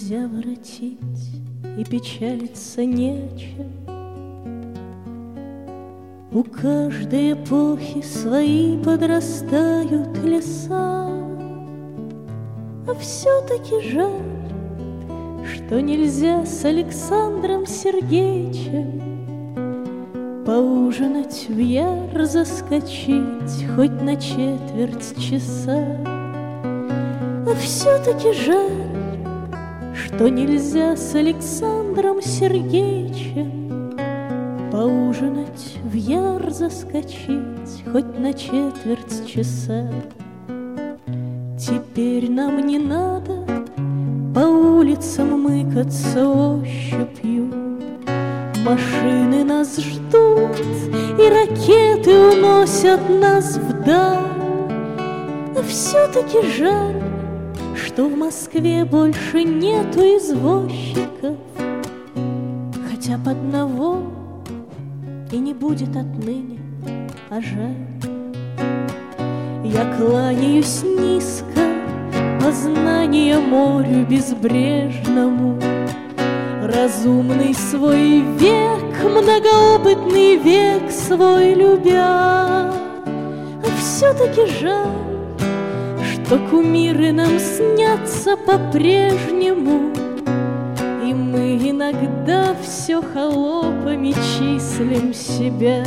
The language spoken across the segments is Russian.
нельзя воротить, и печалиться нечем. У каждой эпохи свои подрастают леса, а все-таки жаль, что нельзя с Александром Сергеевичем поужинать в Яр, заскочить хоть на четверть часа. А все-таки жаль, что нельзя с Александром Сергеевичем поужинать в Яр, заскочить хоть на четверть часа. Теперь нам не надо по улицам мыкаться ощупью. Машины нас ждут, и ракеты уносят нас вдаль. А все-таки жаль, что в Москве больше нету извозчиков, хотя бы одного и не будет отныне, а жаль. Я кланяюсь низко познания морю безбрежному, разумный свой век, многоопытный век свой любя. А все-таки жаль, что кумиры нам снятся по-прежнему, и мы иногда все холопами числим себя.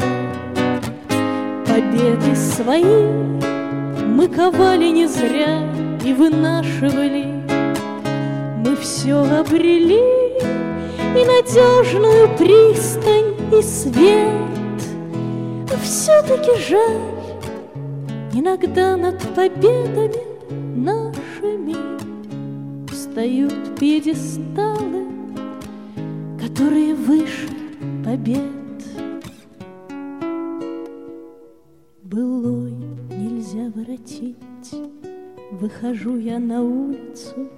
Победы свои мы ковали не зря и вынашивали. Мы все обрели, и надежную пристань, и свет. А все-таки жаль, иногда над победами нашими встают пьедесталы, которые выше побед. Былой нельзя воротить. Выхожу я на улицу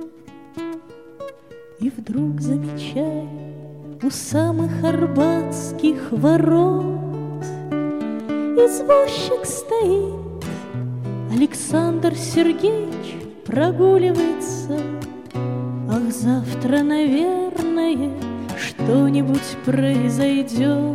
и вдруг замечаю у самых арбатских ворот извозчик стоит. Александр Сергеевич прогуливается. Ах, завтра, наверное, что-нибудь произойдет.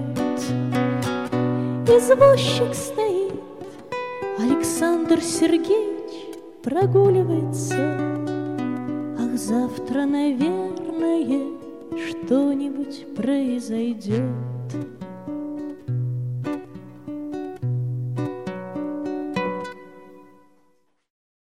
Извозчик стоит, Александр Сергеевич прогуливается. Ах, завтра, наверное, что-нибудь произойдет.